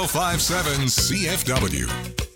1057 CFW.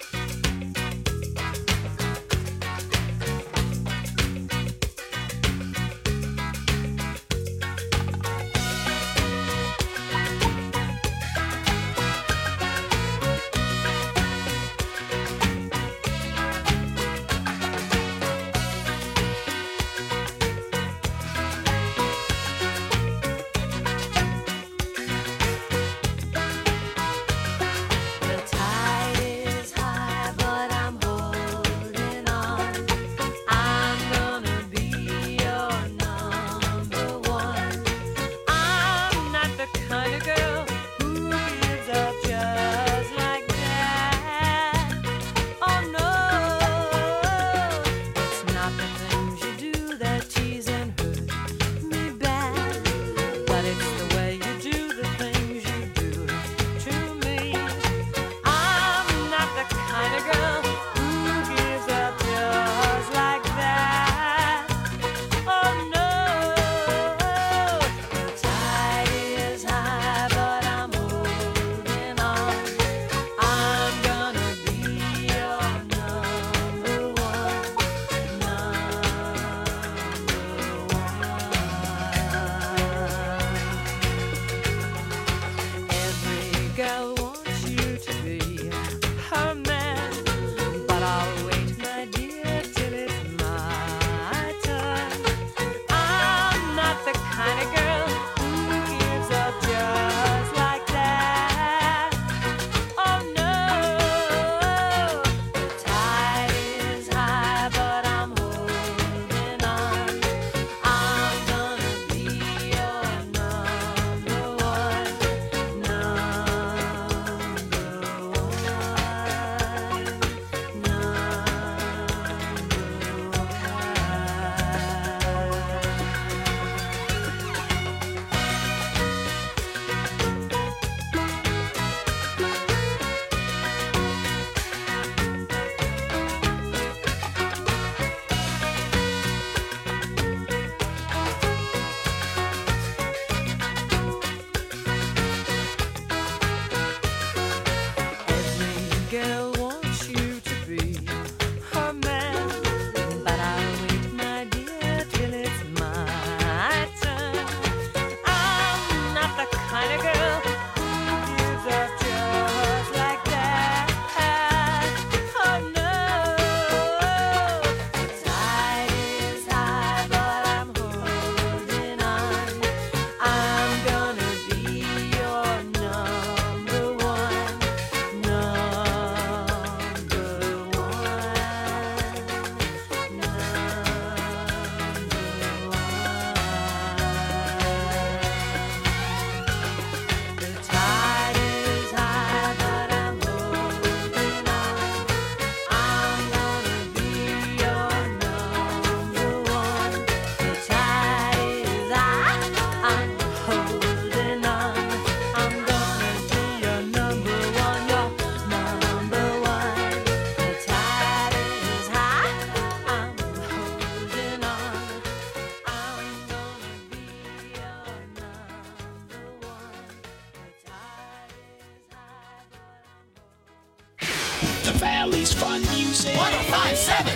Valley's Fun Music. 1057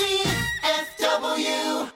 CFW.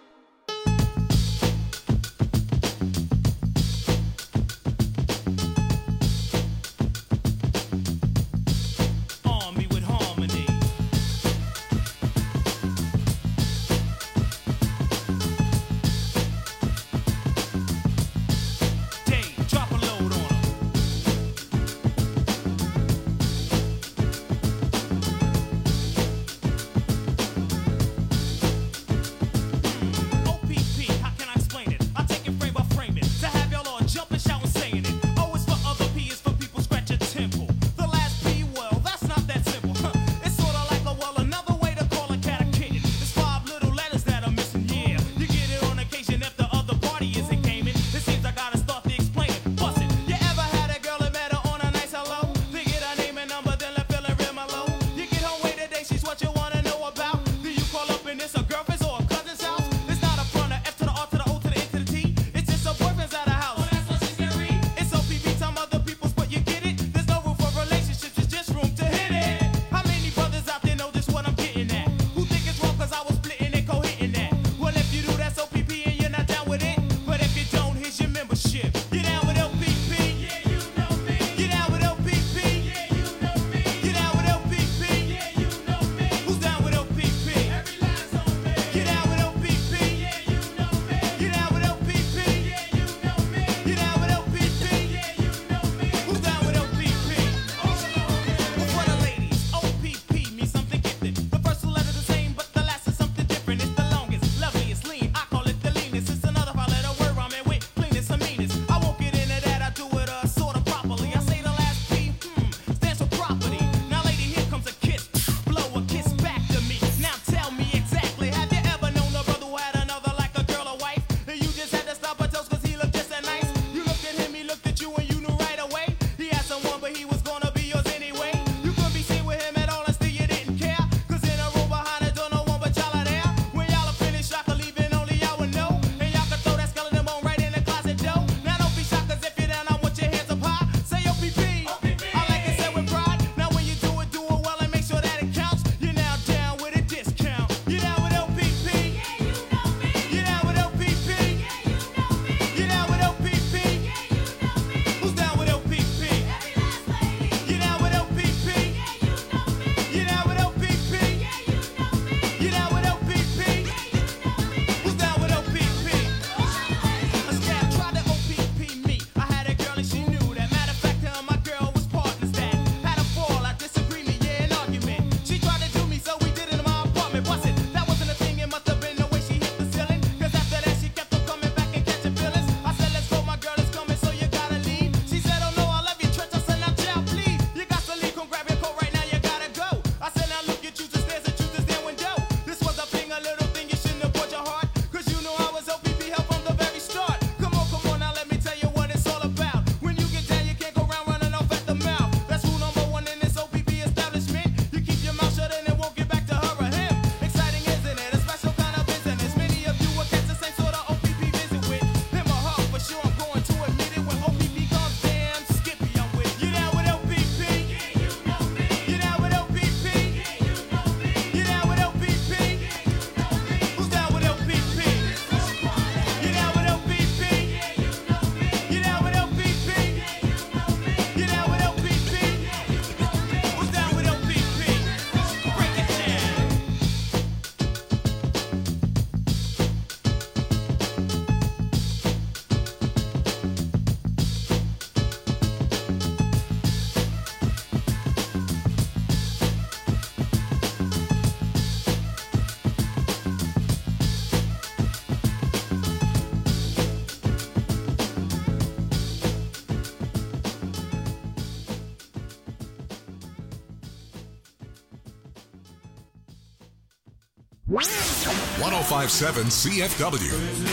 1057 CFW.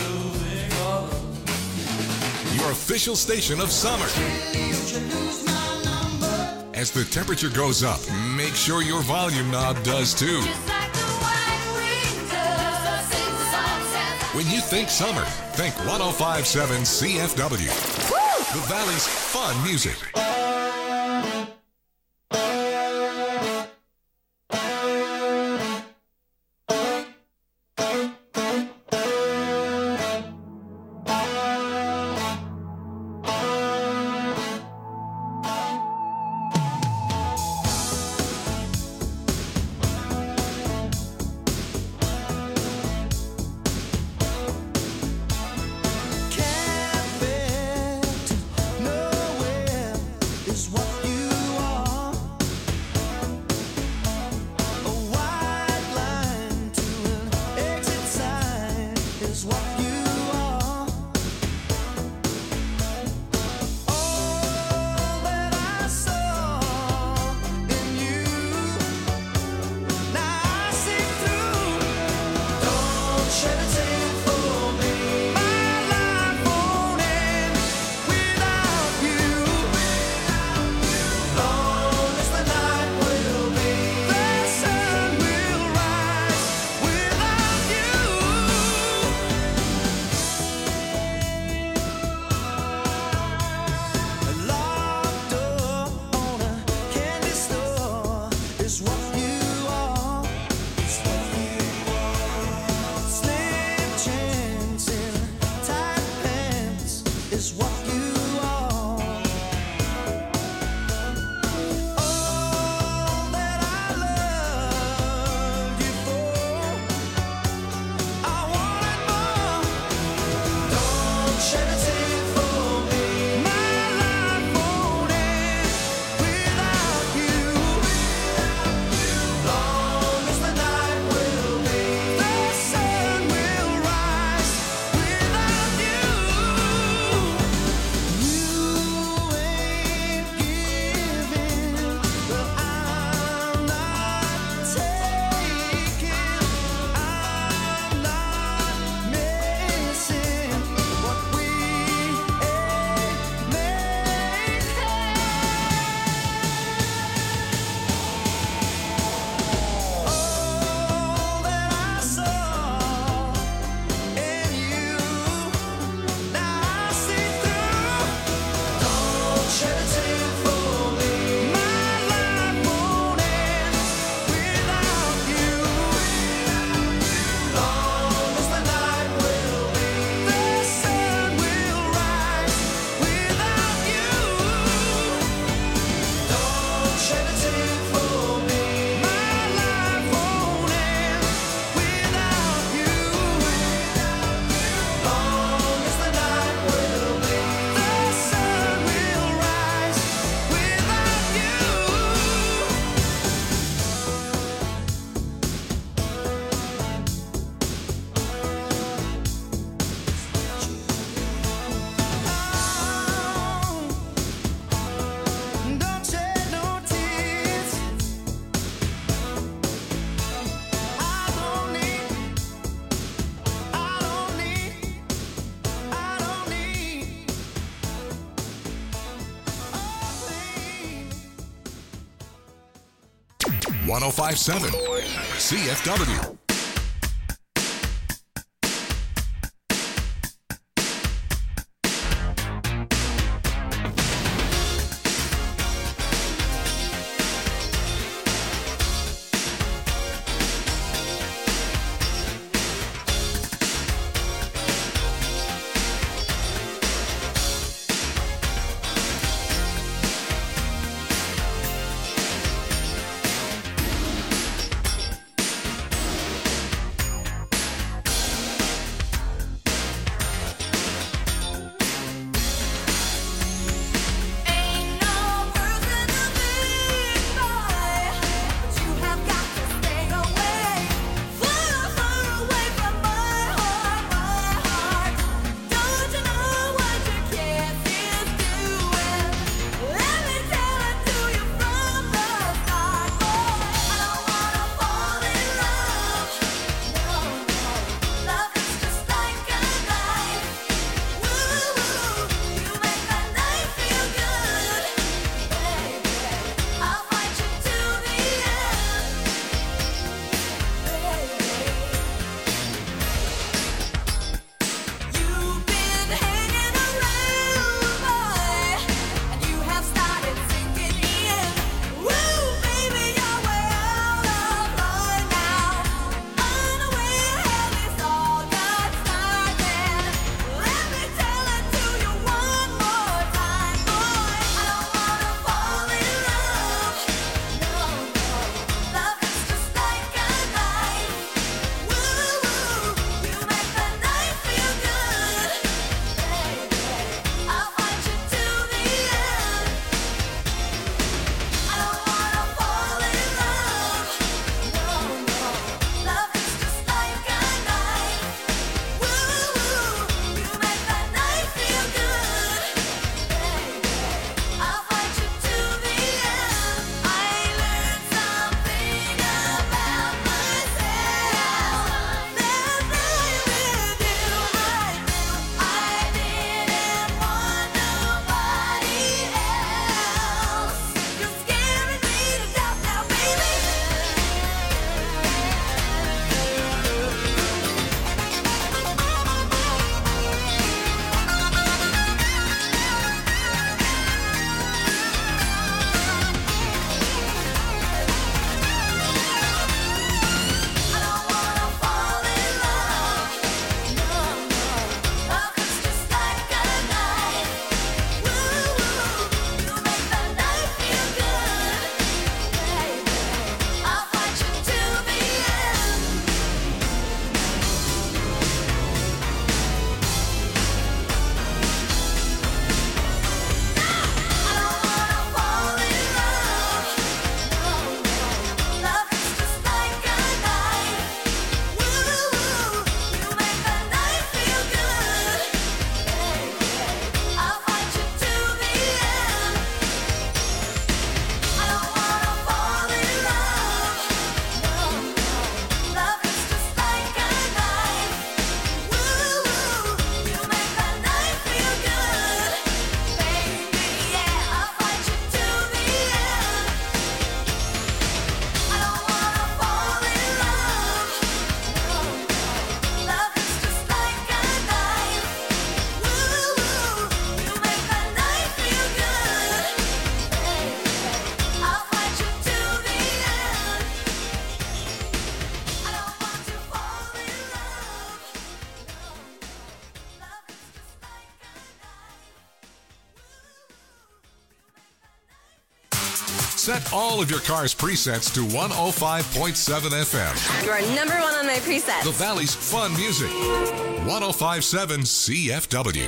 Your official station of summer. As the temperature goes up, make sure your volume knob does too. When you think summer, think 1057 CFW. The Valley's fun music. .1057 CFW. Set all of your car's presets to 105.7 FM. You are number one on my presets. The Valley's fun music. 105.7 CFW.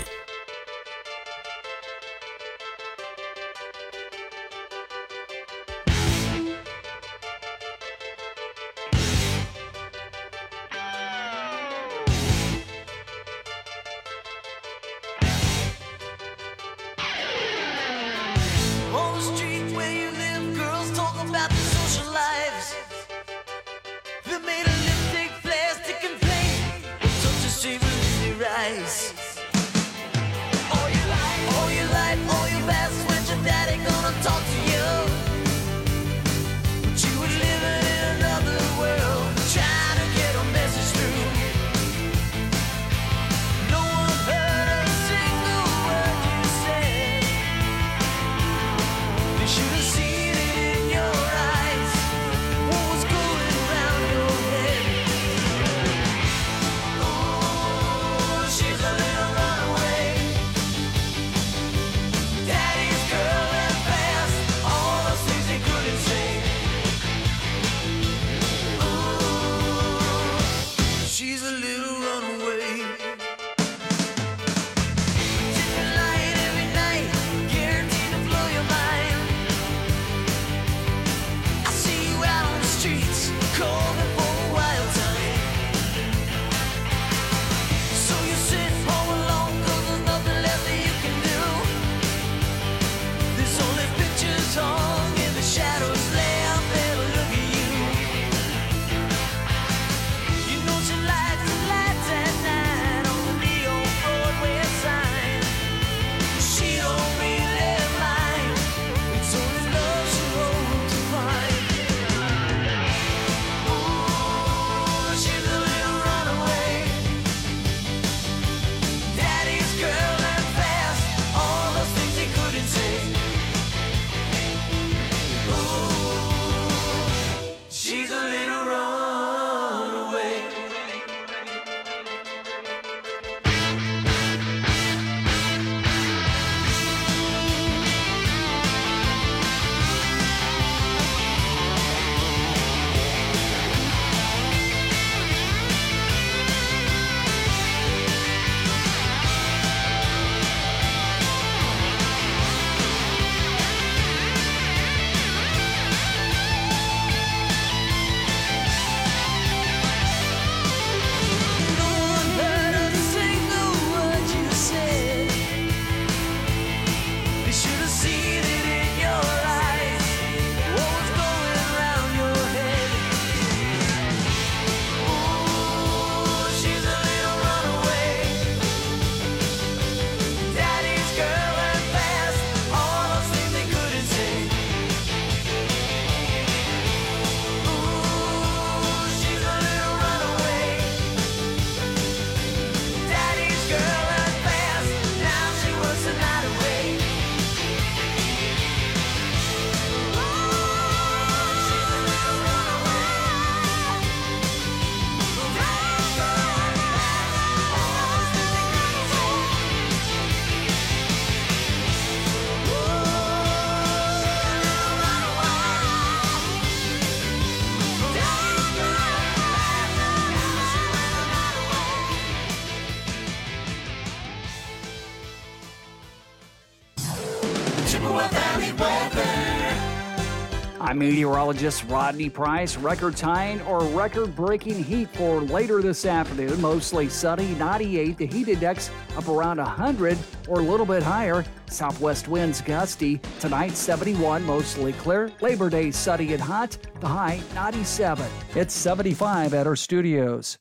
I'm meteorologist Rodney Price. Record-tying or record-breaking heat for later this afternoon. Mostly sunny, 98. The heat index up around 100 or a little bit higher. Southwest winds gusty. Tonight, 71, mostly clear. Labor Day, sunny and hot. The high, 97. It's 75 at our studios.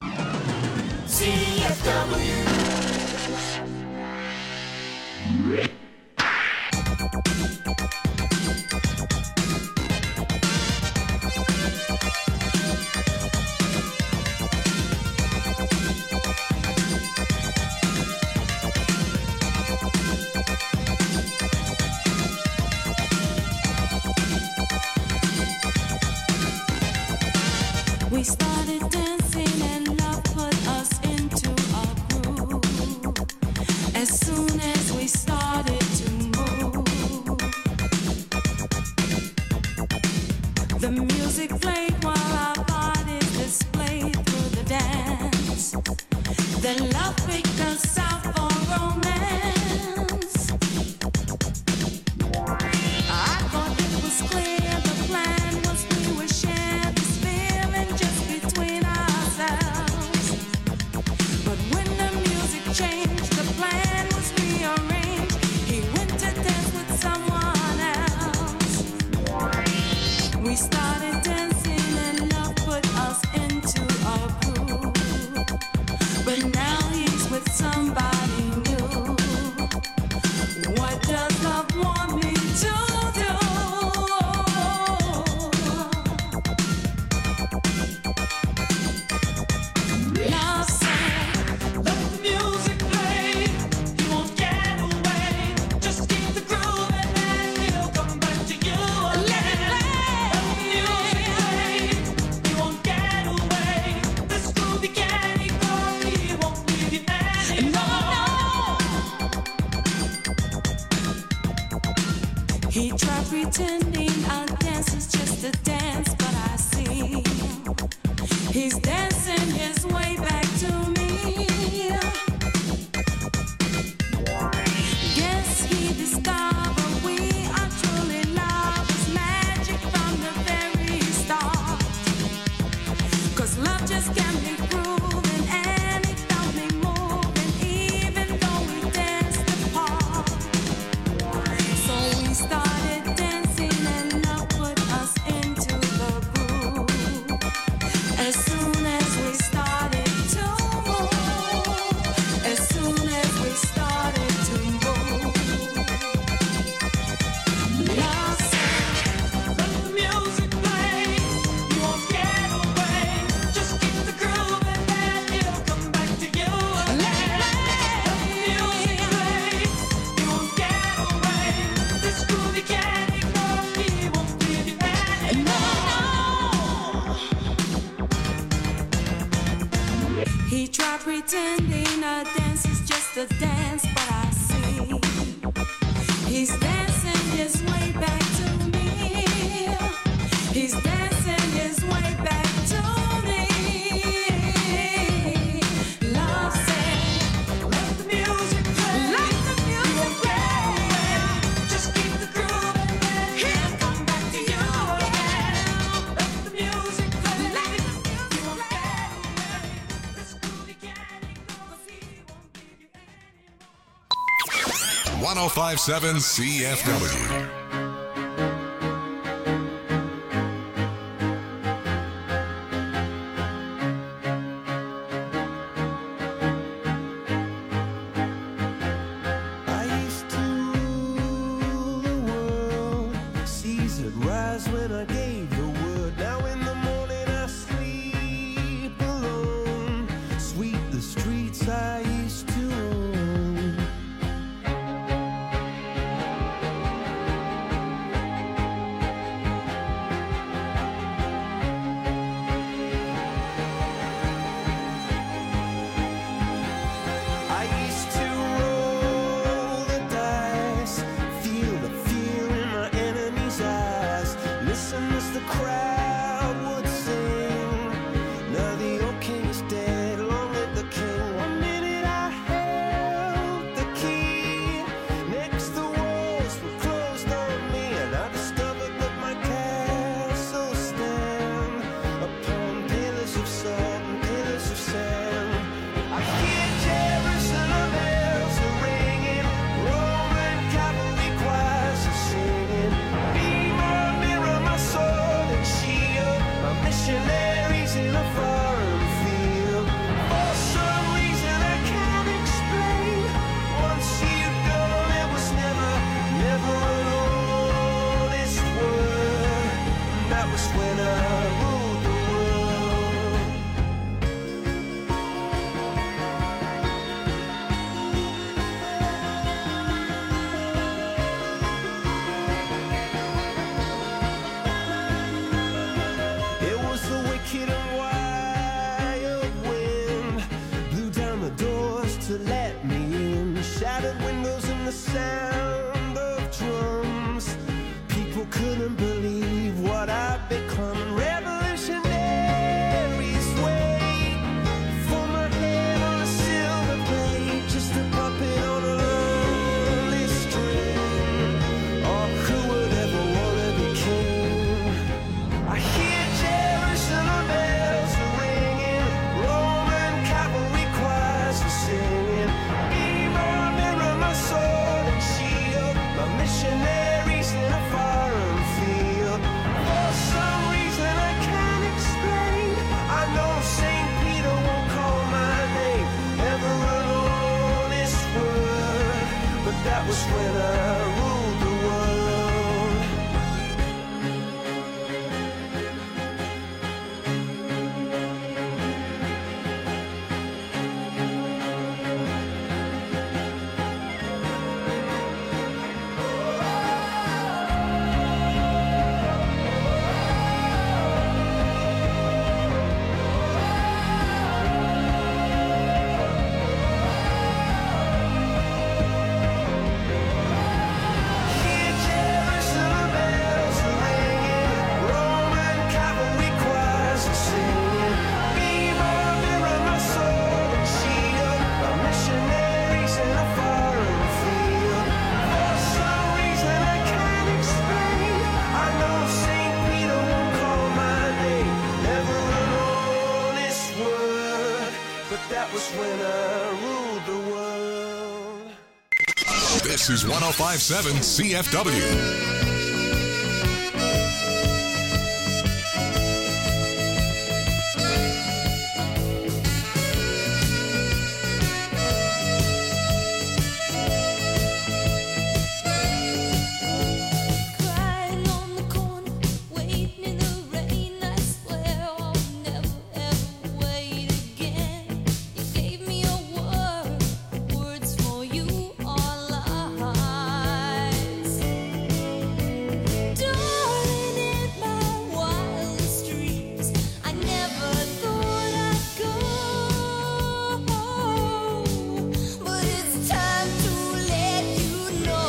CFW. We started dancing and love put us into a groove. As soon as we started to move, pretending our dance is just a dance, but I see he's dancing his way back to me. Guess he discovered we are truly lovers, magic from the very start. 'Cause love just can't be proven, and it felt me moving, even though we danced apart. So we started dancing, and love put us into the groove. As soon as we started to move, as soon as we started to move, love said, let the music play. You won't get away. Just keep the groove and then it'll come back to you again. Let the music play. You won't get away. This groove you can't ignore. He won't leave you anymore. He tried pretending a dance is just a dance, but I see he's dancing his way back to me. He's dancing his way back to me. Love said, let the music play. Let the music play. Just keep the groove and then he'll come back to you again. Let the music play. Let the music play. This groove you can't ignore, 'cause he won't leave you anymore. 1057 CFW. I used to rule the world. Seas would rise when I gave the word. Now in the morning I sleep alone. Sweep the streets I used to own. I used to roll the dice, feel the fear in my enemy's eyes. Listen as the crowd would sing. Now the old king is dead, long live the king. One minute I held the key, next the walls were closed on me, and I discovered that my castle stand upon pillars of salt and pillars of sand. I hear Jerusalem bells are ringing, Roman cavalry choirs are singing. Be my mirror, my sword and shield, my missionaries in a foreign field. For some reason I can't explain, once you'd gone it was never, never an honest word. And that was when I ruled the world. It was the wicked and wild wind, blew down the doors to let me in. Shattered windows and the sound of drums. People couldn't believe what I'd become. Revolutionaries wait for my head on a silver plate, just a puppet on a lonely string. Oh, who would ever wanna be king? I hear Jerusalem bells are ringing, Roman cavalry choirs are singing. Be my mirror, my sword and shield. That was when I ruled the world. This is 105.7 CFW. Crying on the corner, waiting in the rain. I swear I'll never ever wait again. You gave me a word, words for you are lies. Darling, in my wildest dreams, I never thought I'd go. But it's time to let you know.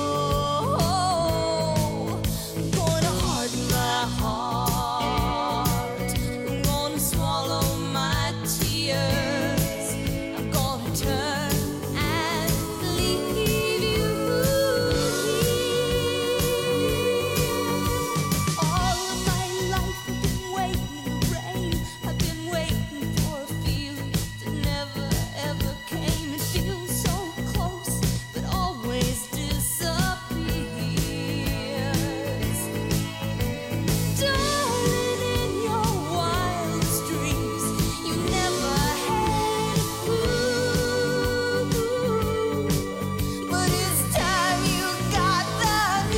I'm gonna harden my heart. I'm gonna swallow my tears. I'm gonna turn and leave you here. All of my life I've been waiting in the rain. I've been waiting for a feeling that never ever came. It feels so close, but always disappears. Darling, in your wildest dreams, you never had a clue. But it's time you got the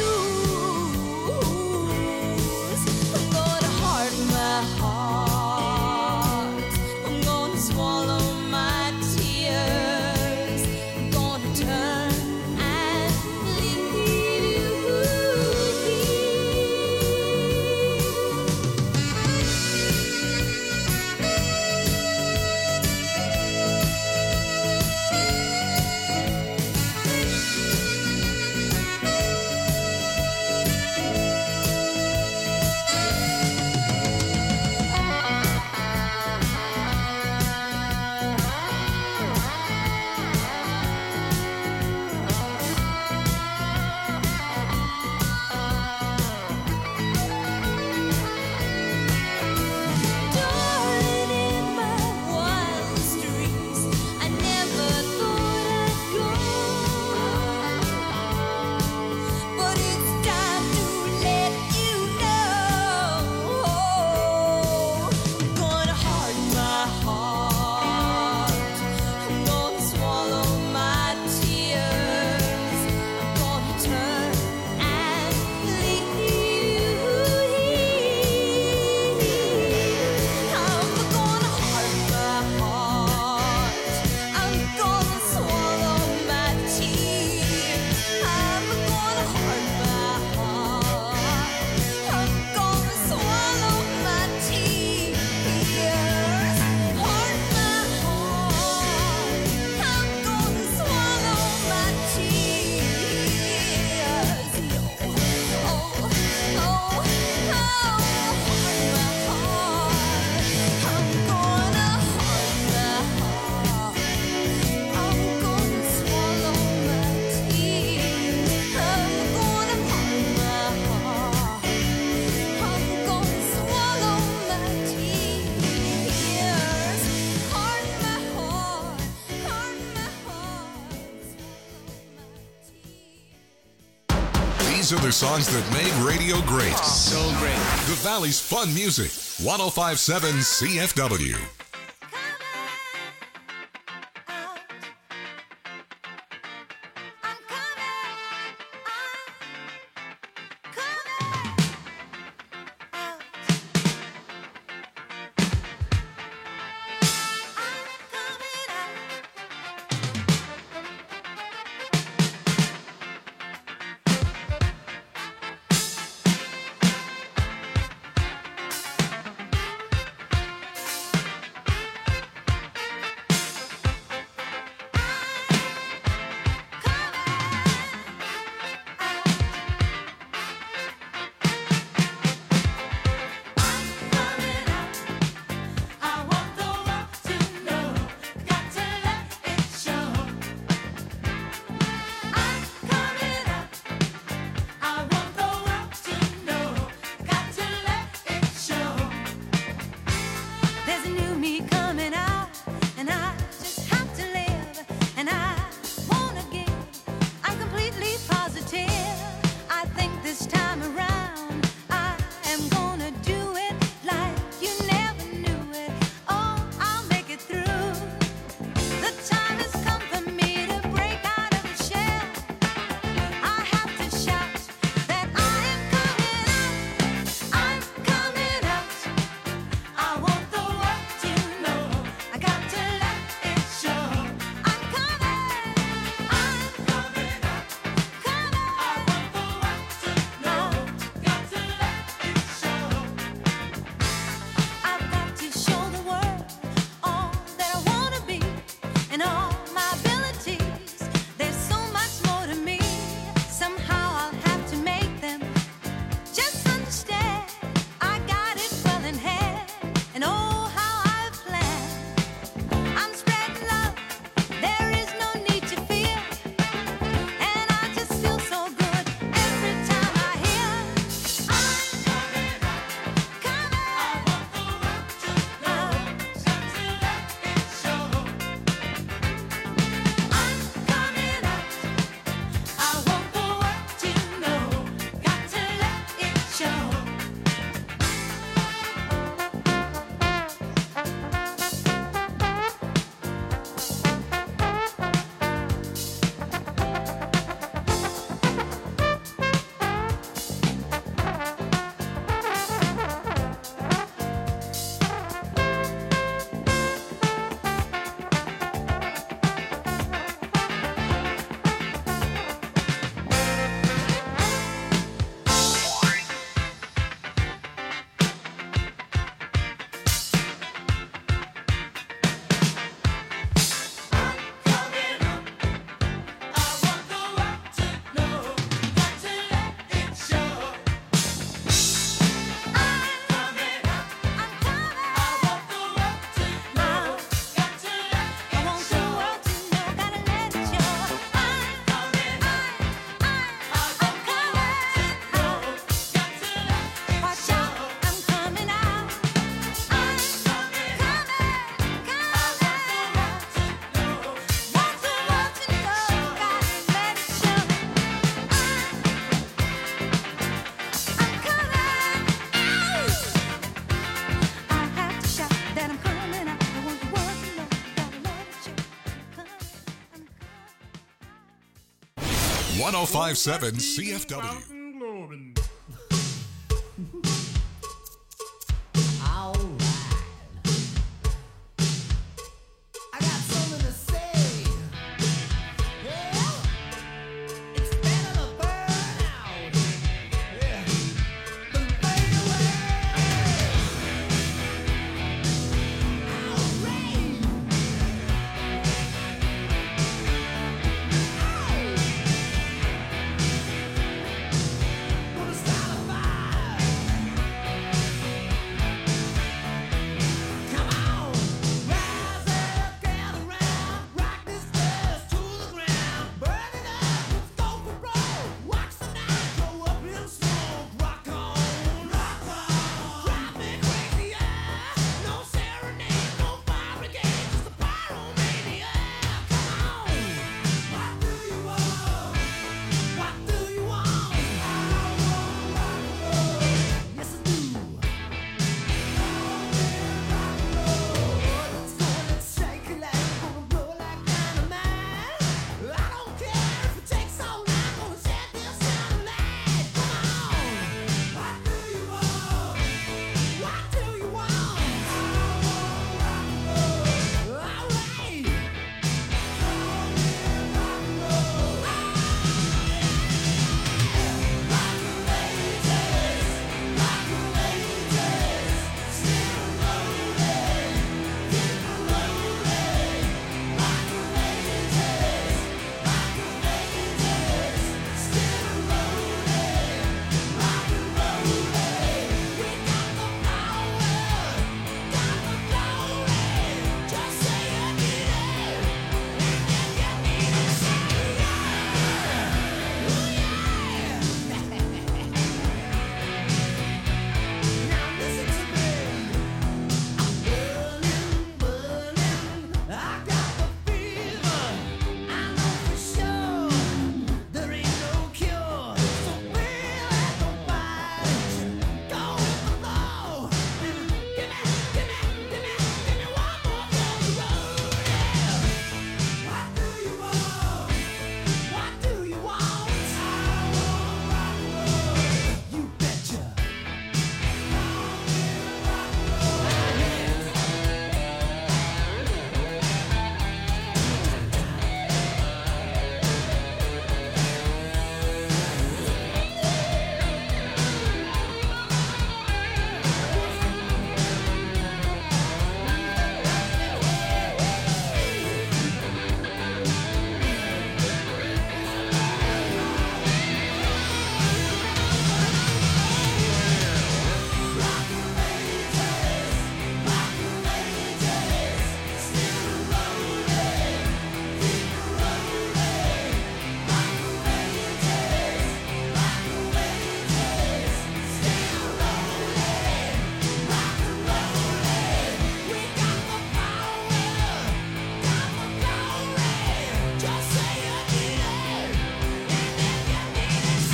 news. I'm gonna harden my heart. I'm gonna swallow my tears. I'm gonna turn and leave you Darling, in my wildest dreams, I never thought I'd go. But it's time to let you know. I'm gonna harden my heart. I'm gonna swallow my tears. I'm gonna turn and leave you here. I'm gonna harden my heart. I'm gonna swallow my tears. I'm gonna harden my heart. I'm gonna swallow my tears. Harden my heart. I'm gonna swallow my tears. Oh, oh, oh, harden my heart. I'm gonna harden my heart. I'm gonna swallow my tears. I'm gonna harden my heart. I'm gonna swallow my tears. Harden my heart. Harden my heart. Swallow my tears. These are the songs that made radio great. So great. The Valley's fun music. 105.7 CFW. I'm 1057 CFW. I got something to say. Yeah, it's better to burn out. Yeah, than fade away. Gonna start a fire. Come on, rise up, get around, rock this place to the ground, burn it up, let's go for broke. Watch the night go up in smoke. Rock on, drive me crazy, yeah. No serenade, no fire brigade, just a pyromania. Come on, what do you want? What do you want? I want rock and roll. Yes, I do. Let's go, let's shake it like we're gonna roll like dynamite. I don't care if it takes all night, gonna set this town alight. Come on, what do you want? What do you want? I want rock and roll. All right. Just say you need it, and you need it. Say now listen to me. I'm burning. I got the fever. I know for sure there ain't no cure. So feel like nobody. Go with the flow. Give me one more for the road. Yeah. What do you want? What do you want? I want rock and roll. You betcha. We got the power, got the glory. Just say you need it, and then you need it.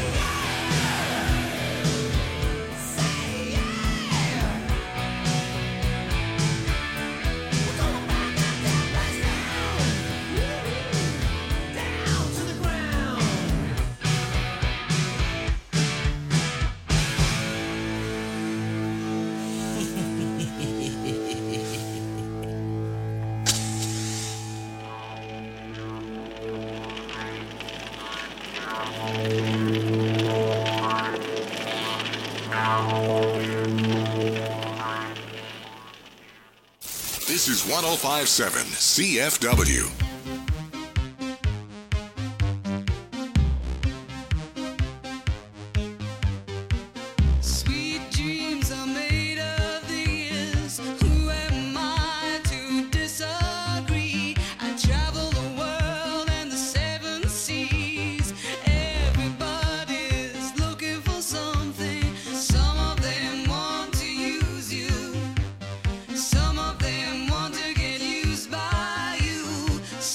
Say yeah. We're gonna burn that damn place down to the ground. This is 1057 CFW. Sweet dreams are made of these. Who am I to disagree? I travel the world and the seven seas. Everybody's looking for something. Some of them want to use you. Some of them want to get used by you.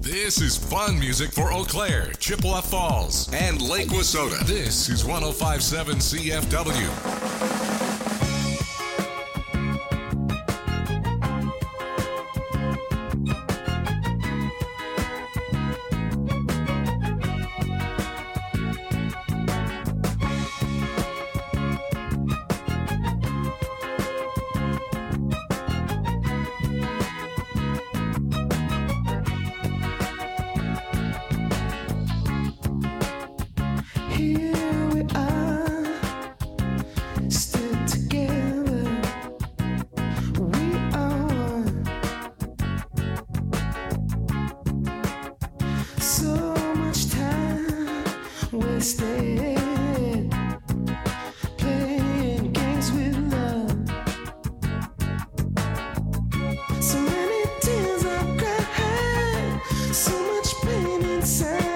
This is fun music for Eau Claire, Chippewa Falls, and Lake Wissota. This is 105.7 CFW. Here we are, still together. We are one. So much time wasted playing games with love. So many tears I've cried, so much pain inside.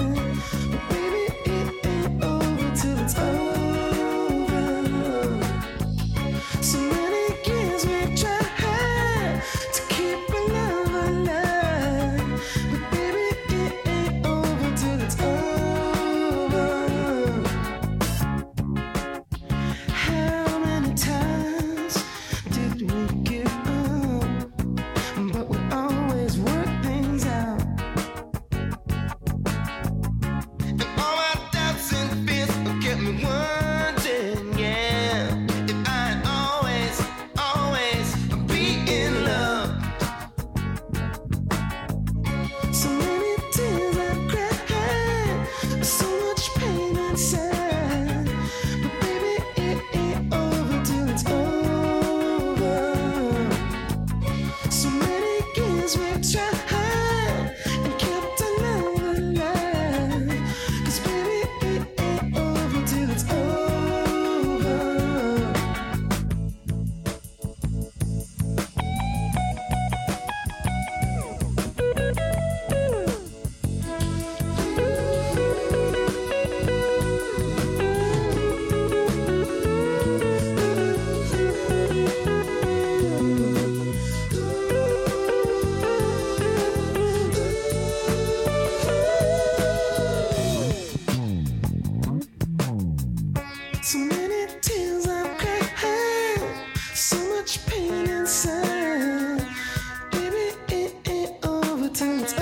So many tears I've cried, so much pain inside. Baby, it ain't over till it's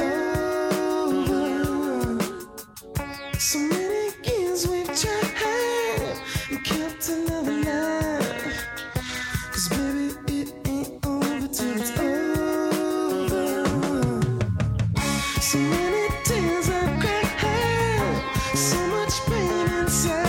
over. So many years we've tried and kept another life. 'Cause baby, it ain't over till it's over. So many tears I've cried, so much pain inside.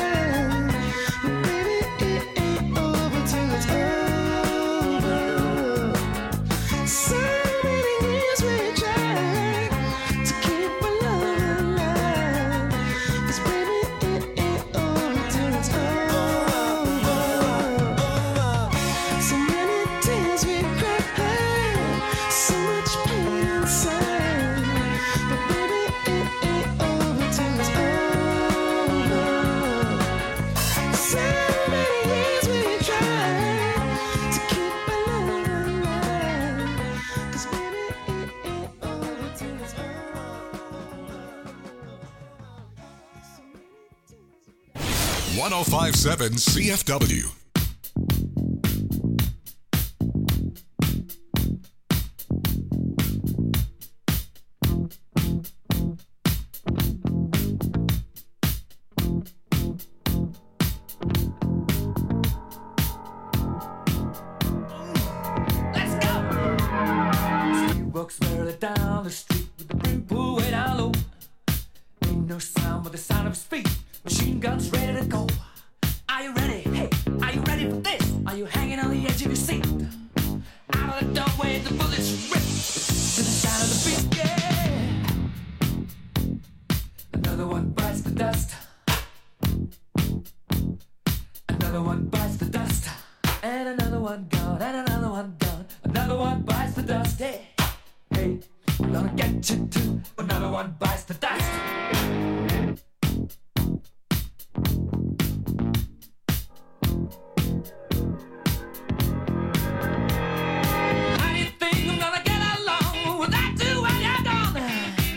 One 105.7 CFW. Walks merrily down the street with the brim pulled way down low. Ain't no sound but the sound of his feet. Machine guns ready to go. Are you ready? Hey, are you ready for this? Are you hanging on the edge of your seat? Out of the doorway, the bullets rip to the sound of the beat. Yeah. Another one bites the dust. Another one bites the dust. And another one gone. And another one gone. Another one bites the dust. Hey. Hey, I'm gonna get you too. Another one bites the dust. How do you think I'm gonna get along without you when you're gone?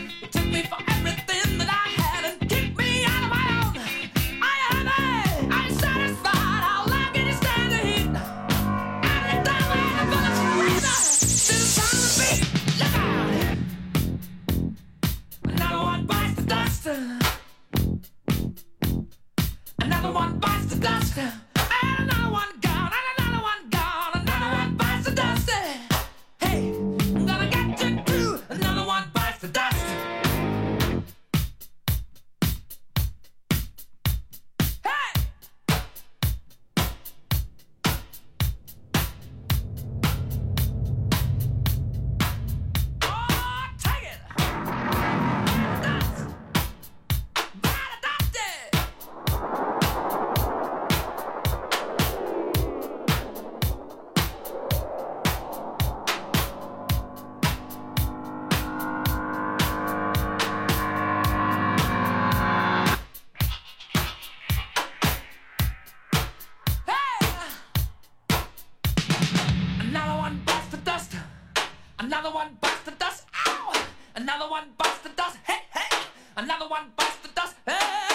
Another one bites the dust. Ow! Another one bites the dust. Hey, hey! Another one bites the dust. Hey!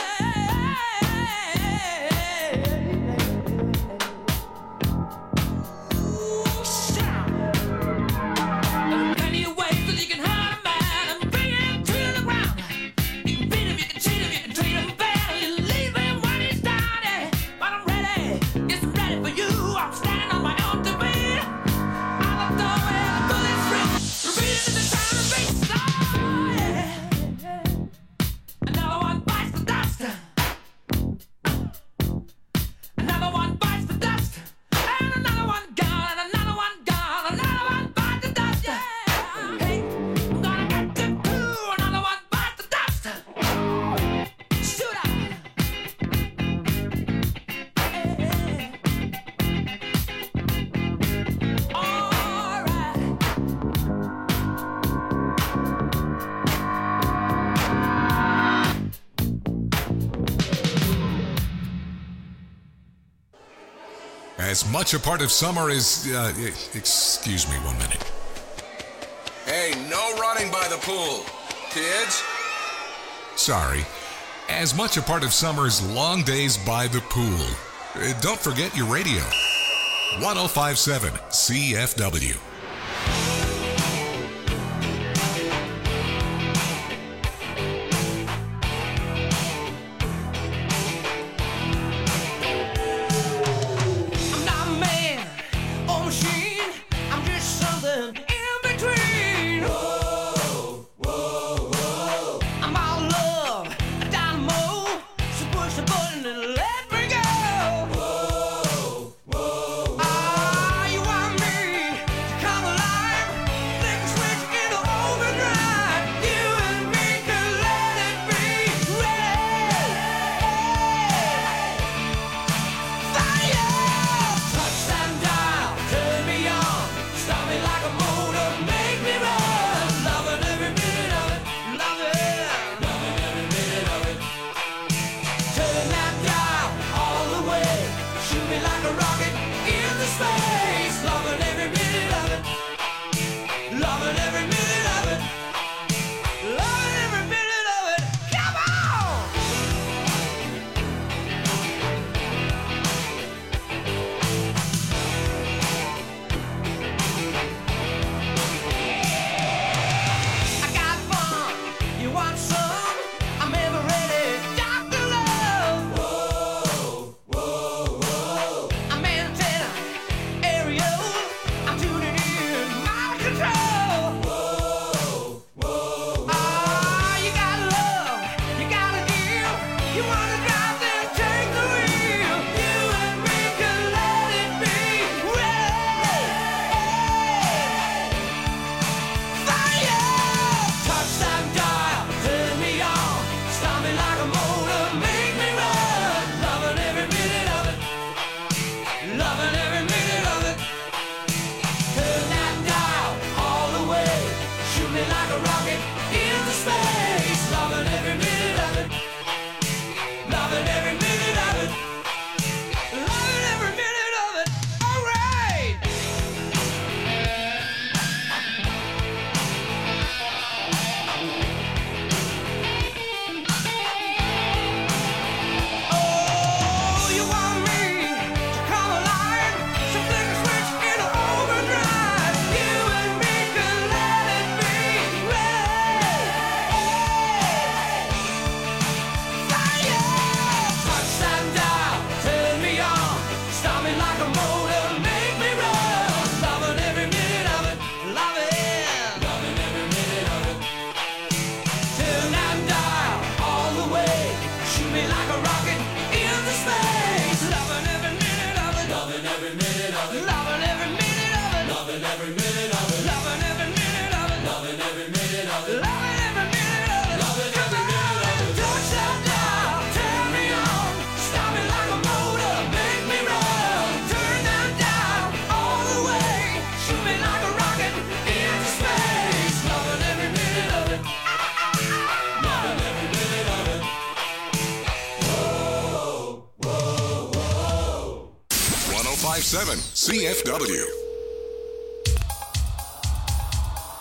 As much a part of summer as, excuse me 1 minute. Hey, no running by the pool, kids. Sorry. As much a part of summer as long days by the pool. Don't forget your radio. 105.7 CFW. CFW.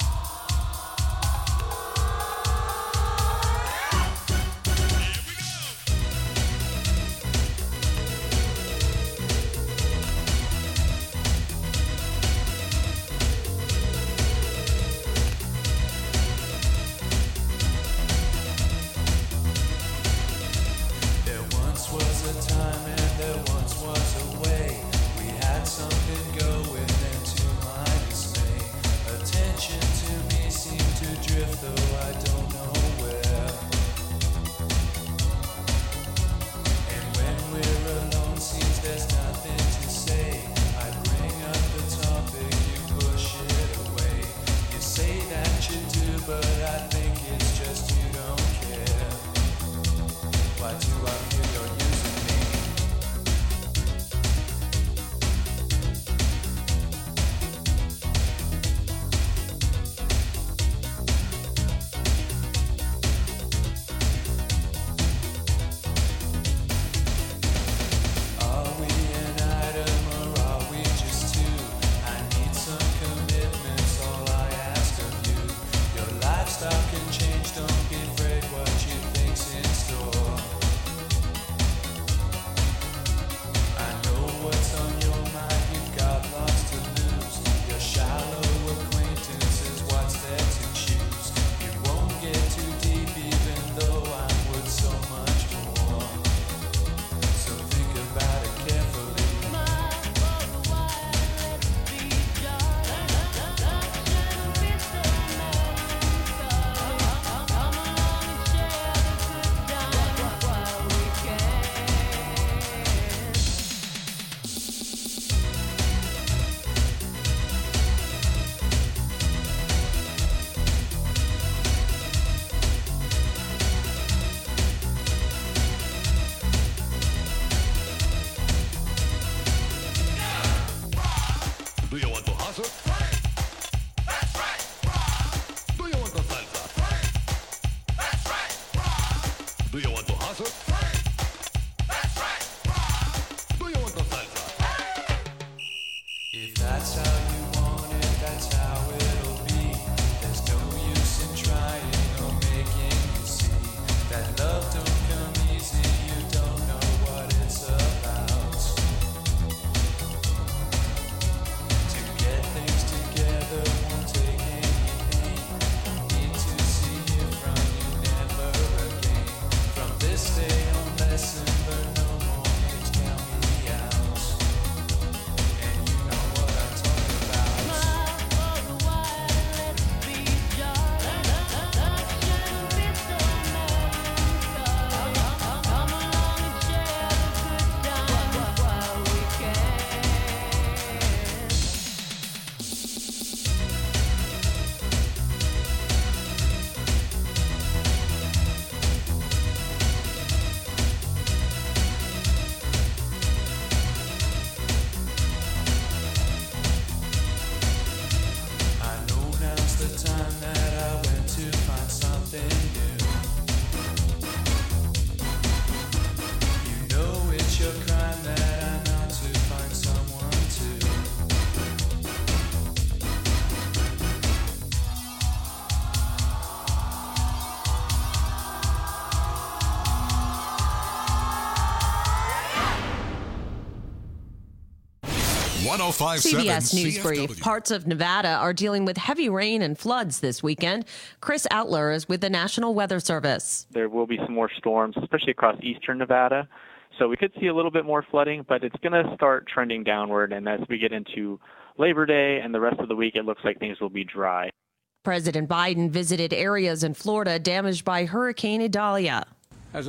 that's how it'll be. There's no use in trying or making you see that love don't come easy. You don't know what it's about. To get things together won't take anything. Need to see it from you never again. From this day on, lesson learned, no more games count me out. And you know what I'm talking about. I know now's the time that I went to find something new. You know it's your crime that I'm out to find someone too. CBS News Brief. Parts of Nevada are dealing with heavy rain and floods this weekend. Chris Outler is with the National Weather Service. There will be some more storms, especially across eastern Nevada. So we could see a little bit more flooding, but it's going to start trending downward. And as we get into Labor Day and the rest of the week, it looks like things will be dry. President Biden visited areas in Florida damaged by Hurricane Idalia.